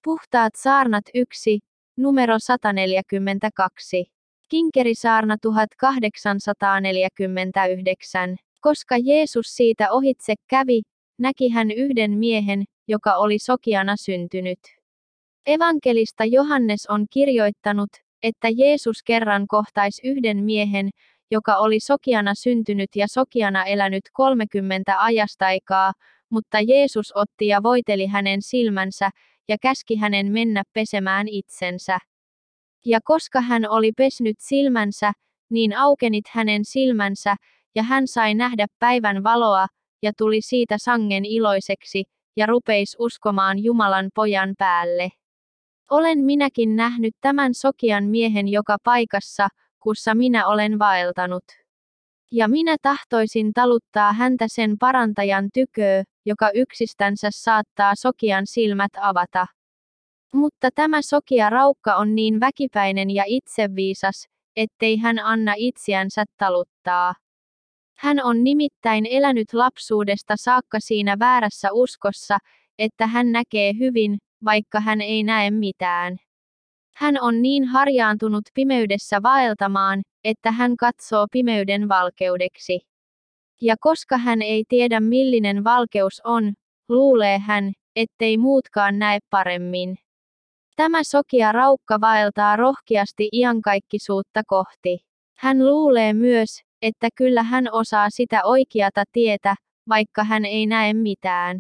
Puhtaat saarnat 1, numero 142. Kinkerisaarna 1849. Koska Jeesus siitä ohitse kävi, näki hän yhden miehen, joka oli sokeana syntynyt. Evankelista Johannes on kirjoittanut, että Jeesus kerran kohtaisi yhden miehen, joka oli sokeana syntynyt ja sokeana elänyt 30 ajastaikaa, mutta Jeesus otti ja voiteli hänen silmänsä, ja käski hänen mennä pesemään itsensä. Ja koska hän oli pesnyt silmänsä, niin aukenit hänen silmänsä, ja hän sai nähdä päivän valoa, ja tuli siitä sangen iloiseksi, ja rupeisi uskomaan Jumalan pojan päälle. Olen minäkin nähnyt tämän sokean miehen joka paikassa, kussa minä olen vaeltanut. Ja minä tahtoisin taluttaa häntä sen parantajan tyköö, joka yksistänsä saattaa sokean silmät avata. Mutta tämä sokea raukka on niin väkipäinen ja itseviisas, ettei hän anna itseänsä taluttaa. Hän on nimittäin elänyt lapsuudesta saakka siinä väärässä uskossa, että hän näkee hyvin, vaikka hän ei näe mitään. Hän on niin harjaantunut pimeydessä vaeltamaan, että hän katsoo pimeyden valkeudeksi. Ja koska hän ei tiedä millinen valkeus on, luulee hän, ettei muutkaan näe paremmin. Tämä sokea raukka vaeltaa rohkeasti iankaikkisuutta kohti. Hän luulee myös, että kyllä hän osaa sitä oikeata tietä, vaikka hän ei näe mitään.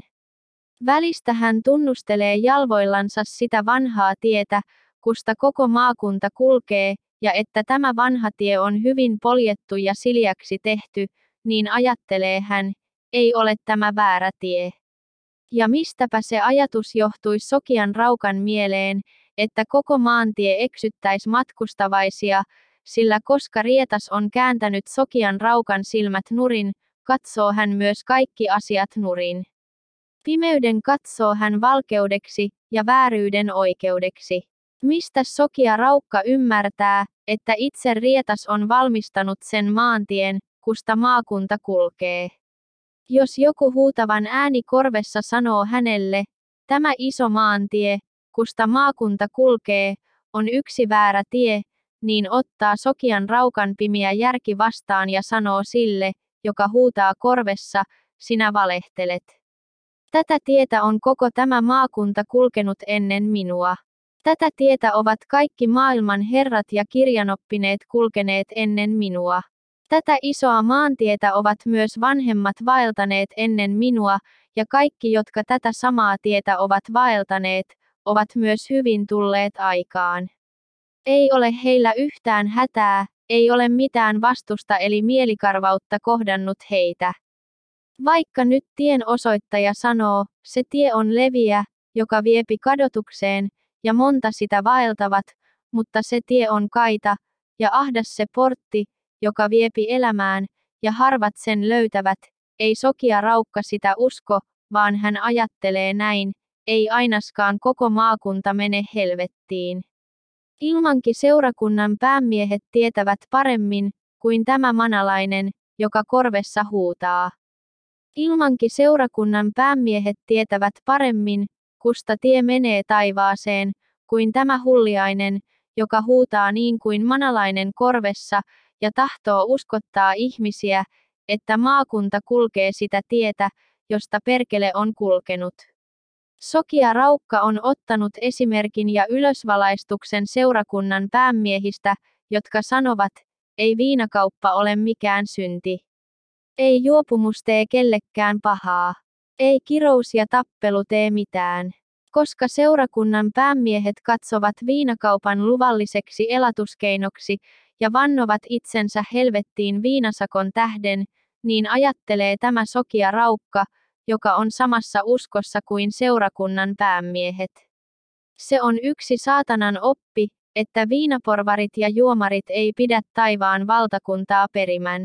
Välistä hän tunnustelee jalvoillansa sitä vanhaa tietä, kusta koko maakunta kulkee, ja että tämä vanha tie on hyvin poljettu ja sileäksi tehty, niin ajattelee hän, ei ole tämä väärä tie. Ja mistäpä se ajatus johtuisi sokean raukan mieleen, että koko maantie eksyttäisi matkustavaisia, sillä koska rietas on kääntänyt sokean raukan silmät nurin, katsoo hän myös kaikki asiat nurin. Pimeyden katsoo hän valkeudeksi, ja vääryyden oikeudeksi. Mistä sokea raukka ymmärtää, että itse rietas on valmistanut sen maantien, kusta maakunta kulkee. Jos joku huutavan ääni korvessa sanoo hänelle, tämä iso maantie, kusta maakunta kulkee, on yksi väärä tie, niin ottaa sokean raukan pimiä järki vastaan ja sanoo sille, joka huutaa korvessa, sinä valehtelet. Tätä tietä on koko tämä maakunta kulkenut ennen minua. Tätä tietä ovat kaikki maailman herrat ja kirjanoppineet kulkeneet ennen minua. Tätä isoa maantietä ovat myös vanhemmat vaeltaneet ennen minua, ja kaikki jotka tätä samaa tietä ovat vaeltaneet, ovat myös hyvin tulleet aikaan. Ei ole heillä yhtään hätää, ei ole mitään vastusta eli mielikarvautta kohdannut heitä. Vaikka nyt tien osoittaja sanoo, se tie on leviä, joka viepi kadotukseen, ja monta sitä vaeltavat, mutta se tie on kaita, ja ahdas se portti, joka viepi elämään, ja harvat sen löytävät, ei sokea raukka sitä usko, vaan hän ajattelee näin, ei ainaskaan koko maakunta mene helvettiin. Ilmankin seurakunnan päämiehet tietävät paremmin, kuin tämä manalainen, joka korvessa huutaa. Ilmankin seurakunnan päämiehet tietävät paremmin, kusta tie menee taivaaseen, kuin tämä hulliainen, joka huutaa niin kuin manalainen korvessa, ja tahtoo uskottaa ihmisiä, että maakunta kulkee sitä tietä, josta perkele on kulkenut. Sokea raukka on ottanut esimerkin ja ylösvalaistuksen seurakunnan päämiehistä, jotka sanovat, ei viinakauppa ole mikään synti. Ei juopumus tee kellekään pahaa. Ei kirous ja tappelu tee mitään. Koska seurakunnan päämiehet katsovat viinakaupan luvalliseksi elatuskeinoksi, ja vannovat itsensä helvettiin viinasakon tähden, niin ajattelee tämä sokea raukka, joka on samassa uskossa kuin seurakunnan päämiehet. Se on yksi saatanan oppi, että viinaporvarit ja juomarit ei pidä taivaan valtakuntaa perimän.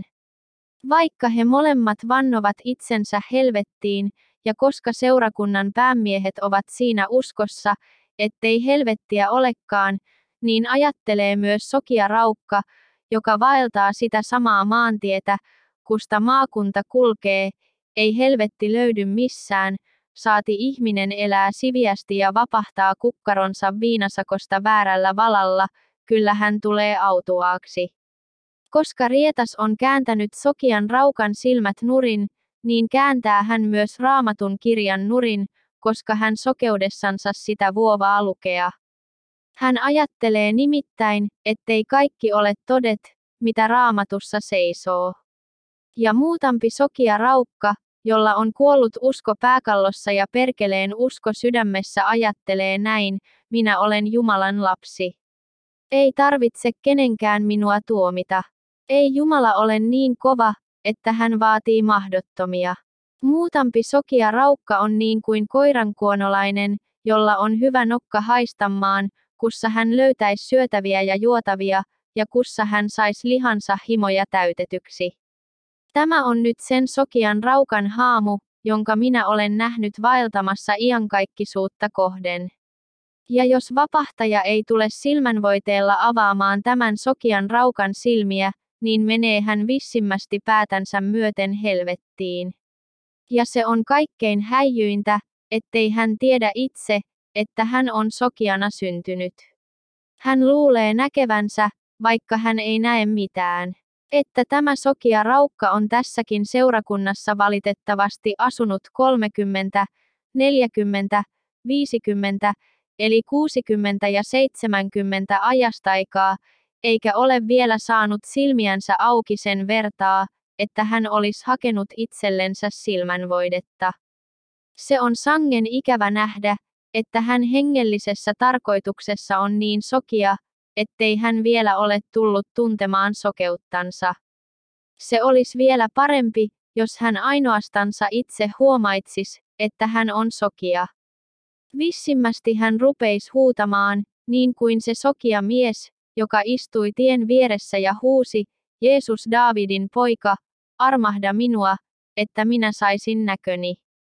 Vaikka he molemmat vannovat itsensä helvettiin, ja koska seurakunnan päämiehet ovat siinä uskossa, ettei helvettiä olekaan, niin ajattelee myös sokea raukka, joka vaeltaa sitä samaa maantietä, kusta maakunta kulkee, ei helvetti löydy missään, saati ihminen elää siviästi ja vapahtaa kukkaronsa viinasakosta väärällä valalla, kyllä hän tulee autuaaksi. Koska rietas on kääntänyt sokean raukan silmät nurin, niin kääntää hän myös Raamatun kirjan nurin, koska hän sokeudessansa sitä vuovaa lukea. Hän ajattelee nimittäin, ettei kaikki ole todet, mitä Raamatussa seisoo. Ja muutampi sokea raukka, jolla on kuollut usko pääkallossa ja perkeleen usko sydämessä ajattelee näin, minä olen Jumalan lapsi. Ei tarvitse kenenkään minua tuomita. Ei Jumala ole niin kova, että hän vaatii mahdottomia. Muutampi sokea raukka on niin kuin koirankuonolainen, jolla on hyvä nokka haistamaan, kussa hän löytäisi syötäviä ja juotavia, ja kussa hän saisi lihansa himoja täytetyksi. Tämä on nyt sen sokean raukan haamu, jonka minä olen nähnyt vaeltamassa iankaikkisuutta kohden. Ja jos vapahtaja ei tule silmänvoiteella avaamaan tämän sokean raukan silmiä, niin menee hän vissimmästi päätänsä myöten helvettiin. Ja se on kaikkein häijyintä, ettei hän tiedä itse, että hän on sokeana syntynyt. Hän luulee näkevänsä, vaikka hän ei näe mitään. Että tämä sokea raukka on tässäkin seurakunnassa valitettavasti asunut 30, 40, 50, eli 60 ja 70 ajastaikaa, eikä ole vielä saanut silmiänsä auki sen vertaa, että hän olisi hakenut itsellensä silmänvoidetta. Se on sangen ikävä nähdä, että hän hengellisessä tarkoituksessa on niin sokea, ettei hän vielä ole tullut tuntemaan sokeuttansa. Se olisi vielä parempi, jos hän ainoastansa itse huomaitsis, että hän on sokea. Vissimmästi hän rupeisi huutamaan, niin kuin se sokea mies, joka istui tien vieressä ja huusi, Jeesus Daavidin poika, armahda minua, että minä saisin näköni.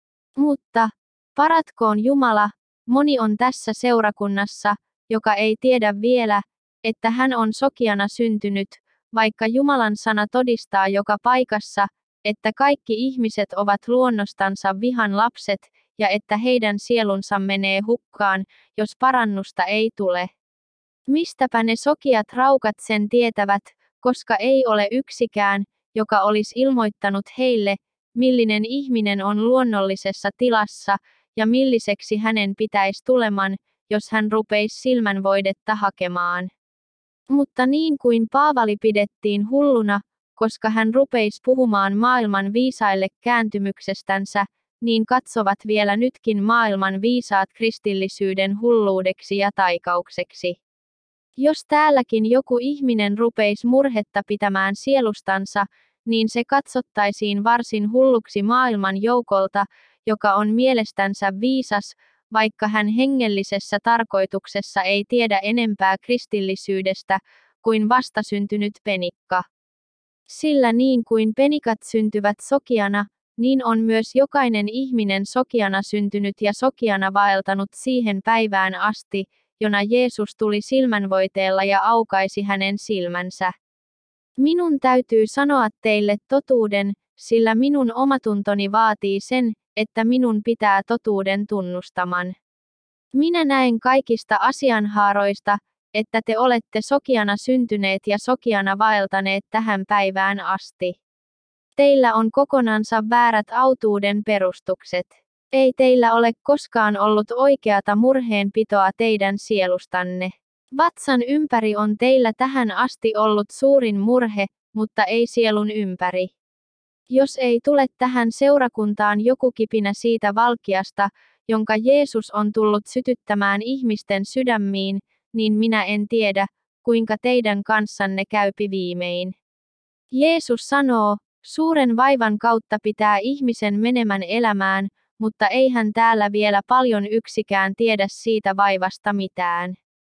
Mutta, paratkoon Jumala, moni on tässä seurakunnassa, joka ei tiedä vielä, että hän on sokeana syntynyt, vaikka Jumalan sana todistaa joka paikassa, että kaikki ihmiset ovat luonnostansa vihan lapset, ja että heidän sielunsa menee hukkaan, jos parannusta ei tule. Mistäpä ne sokeat raukat sen tietävät, koska ei ole yksikään, joka olisi ilmoittanut heille, millinen ihminen on luonnollisessa tilassa, ja milliseksi hänen pitäisi tuleman, jos hän rupeisi silmänvoidetta hakemaan. Mutta niin kuin Paavali pidettiin hulluna, koska hän rupeisi puhumaan maailman viisaille kääntymyksestänsä, niin katsovat vielä nytkin maailman viisaat kristillisyyden hulluudeksi ja taikaukseksi. Jos täälläkin joku ihminen rupeisi murhetta pitämään sielustansa, niin se katsottaisiin varsin hulluksi maailman joukolta, joka on mielestänsä viisas, vaikka hän hengellisessä tarkoituksessa ei tiedä enempää kristillisyydestä kuin vastasyntynyt penikka. Sillä niin kuin penikat syntyvät sokeana, niin on myös jokainen ihminen sokeana syntynyt ja sokeana vaeltanut siihen päivään asti, jona Jeesus tuli silmänvoiteella ja aukaisi hänen silmänsä. Minun täytyy sanoa teille totuuden, sillä minun omatuntoni vaatii sen, että minun pitää totuuden tunnustaman. Minä näen kaikista asianhaaroista, että te olette sokeana syntyneet ja sokeana vaeltaneet tähän päivään asti. Teillä on kokonansa väärät autuuden perustukset. Ei teillä ole koskaan ollut oikeata murheenpitoa teidän sielustanne. Vatsan ympäri on teillä tähän asti ollut suurin murhe, mutta ei sielun ympäri. Jos ei tule tähän seurakuntaan joku kipinä siitä valkeasta, jonka Jeesus on tullut sytyttämään ihmisten sydämiin, niin minä en tiedä, kuinka teidän kanssanne käypi viimein. Jeesus sanoo, suuren vaivan kautta pitää ihmisen menemän elämään, mutta eihän täällä vielä paljon yksikään tiedä siitä vaivasta mitään.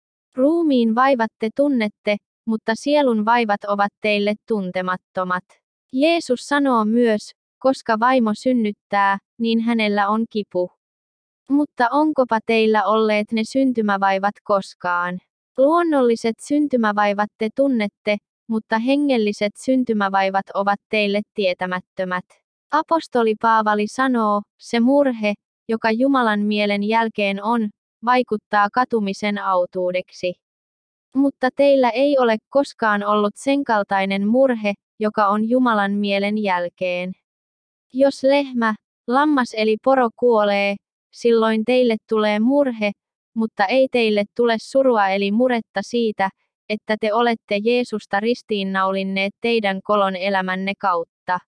Ruumiin vaivat te tunnette, mutta sielun vaivat ovat teille tuntemattomat. Jeesus sanoo myös, koska vaimo synnyttää, niin hänellä on kipu. Mutta onkopa teillä olleet ne syntymävaivat koskaan? Luonnolliset syntymävaivat te tunnette, mutta hengelliset syntymävaivat ovat teille tietämättömät. Apostoli Paavali sanoo, se murhe, joka Jumalan mielen jälkeen on, vaikuttaa katumisen autuudeksi. Mutta teillä ei ole koskaan ollut senkaltainen murhe, joka on Jumalan mielen jälkeen. Jos lehmä, lammas eli poro kuolee, silloin teille tulee murhe, mutta ei teille tule surua eli muretta siitä, että te olette Jeesusta ristiinnaulinneet teidän kolon elämänne kautta.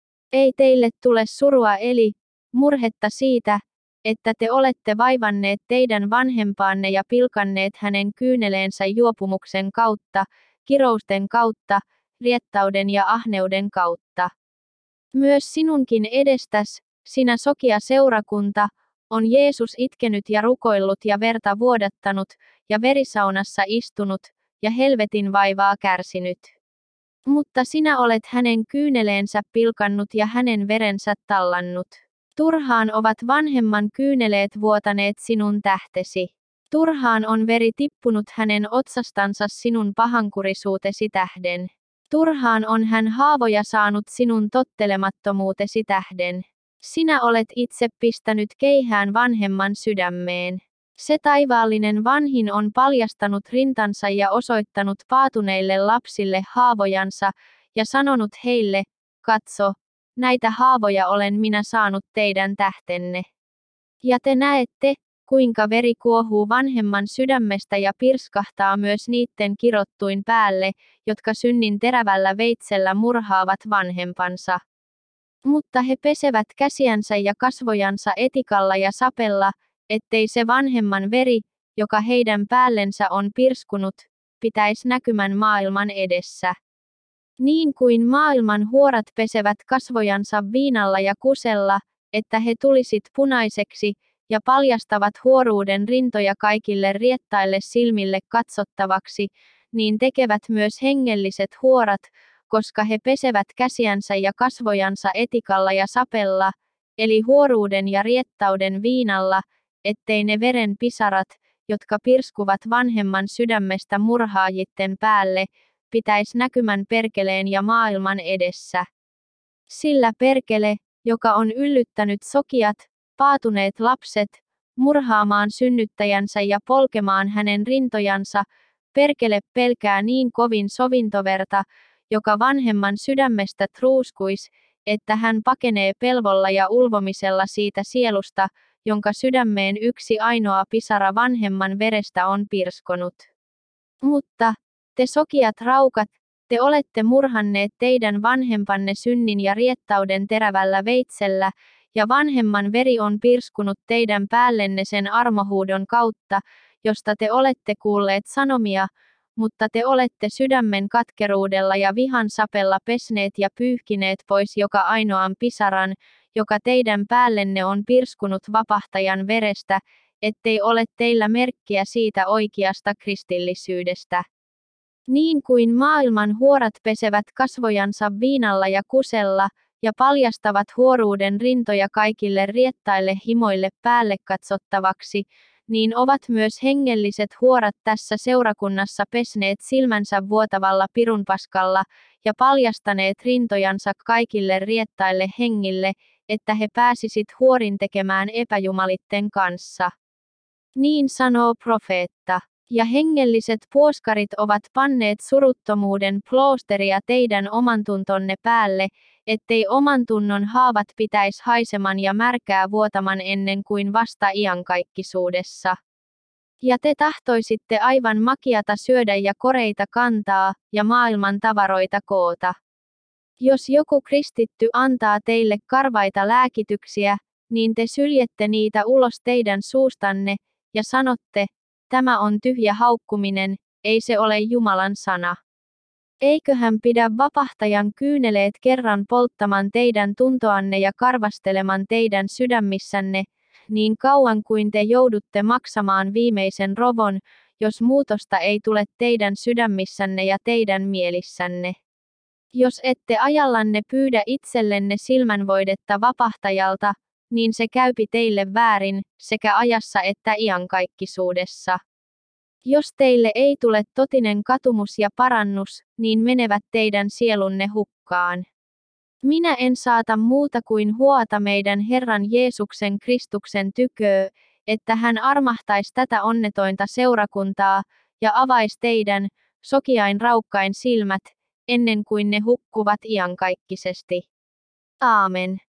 Ei teille tule surua eli murhetta siitä, että te olette vaivanneet teidän vanhempaanne ja pilkanneet hänen kyyneleensä juopumuksen kautta, kirousten kautta, riettauden ja ahneuden kautta. Myös sinunkin edestäs, sinä sokea seurakunta, on Jeesus itkenyt ja rukoillut ja verta vuodattanut, ja verisaunassa istunut, ja helvetin vaivaa kärsinyt. Mutta sinä olet hänen kyyneleensä pilkannut ja hänen verensä tallannut. Turhaan ovat vanhemman kyyneleet vuotaneet sinun tähtesi. Turhaan on veri tippunut hänen otsastansa sinun pahankurisuutesi tähden. Turhaan on hän haavoja saanut sinun tottelemattomuutesi tähden. Sinä olet itse pistänyt keihään vanhemman sydämeen. Se taivaallinen vanhin on paljastanut rintansa ja osoittanut paatuneille lapsille haavojansa, ja sanonut heille, katso, näitä haavoja olen minä saanut teidän tähtenne. Ja te näette, kuinka veri kuohuu vanhemman sydämestä ja pirskahtaa myös niitten kirottuin päälle, jotka synnin terävällä veitsellä murhaavat vanhempansa. Mutta he pesevät käsiänsä ja kasvojansa etikalla ja sapella, ettei se vanhemman veri, joka heidän päällensä on pirskunut, pitäisi näkymän maailman edessä. Niin kuin maailman huorat pesevät kasvojansa viinalla ja kusella, että he tulisit punaiseksi, ja paljastavat huoruuden rintoja kaikille riettaille silmille katsottavaksi, niin tekevät myös hengelliset huorat, koska he pesevät käsiänsä ja kasvojansa etikalla ja sapella, eli huoruuden ja riettauden viinalla, ettei ne veren pisarat, jotka pirskuvat vanhemman sydämestä murhaajitten päälle, pitäisi näkymän perkeleen ja maailman edessä. Sillä perkele, joka on yllyttänyt sokiat, paatuneet lapset, murhaamaan synnyttäjänsä ja polkemaan hänen rintojansa, perkele pelkää niin kovin sovintoverta, joka vanhemman sydämestä truuskuis, että hän pakenee pelvolla ja ulvomisella siitä sielusta, jonka sydämeen yksi ainoa pisara vanhemman verestä on pirskonut. Mutta, te sokiat raukat, te olette murhanneet teidän vanhempanne synnin ja riettauden terävällä veitsellä, ja vanhemman veri on pirskunut teidän päällenne sen armohuudon kautta, josta te olette kuulleet sanomia, mutta te olette sydämen katkeruudella ja vihan sapella pesneet ja pyyhkineet pois joka ainoan pisaran, joka teidän päällenne on pirskunut vapahtajan verestä, ettei ole teillä merkkiä siitä oikeasta kristillisyydestä. Niin kuin maailman huorat pesevät kasvojansa viinalla ja kusella, ja paljastavat huoruuden rintoja kaikille riettaille himoille päälle katsottavaksi, niin ovat myös hengelliset huorat tässä seurakunnassa pesneet silmänsä vuotavalla pirunpaskalla, ja paljastaneet rintojansa kaikille riettaille hengille, että he pääsisit huorin tekemään epäjumalitten kanssa. Niin sanoo profeetta. Ja hengelliset puoskarit ovat panneet suruttomuuden ploosteria teidän omantuntonne päälle, ettei omantunnon haavat pitäisi haiseman ja märkää vuotaman ennen kuin vasta iankaikkisuudessa. Ja te tahtoisitte aivan makiata syödä ja koreita kantaa, ja maailman tavaroita koota. Jos joku kristitty antaa teille karvaita lääkityksiä, niin te syljette niitä ulos teidän suustanne, ja sanotte, tämä on tyhjä haukkuminen, ei se ole Jumalan sana. Eiköhän pidä vapahtajan kyyneleet kerran polttaman teidän tuntoanne ja karvasteleman teidän sydämissänne, niin kauan kuin te joudutte maksamaan viimeisen rovon, jos muutosta ei tule teidän sydämissänne ja teidän mielissänne. Jos ette ajallanne pyydä itsellenne silmänvoidetta vapahtajalta, niin se käypi teille väärin, sekä ajassa että iankaikkisuudessa. Jos teille ei tule totinen katumus ja parannus, niin menevät teidän sielunne hukkaan. Minä en saata muuta kuin huota meidän Herran Jeesuksen Kristuksen tyköö, että hän armahtaisi tätä onnetointa seurakuntaa, ja avaisi teidän, sokiain raukkain silmät, ennen kuin ne hukkuvat iankaikkisesti. Aamen.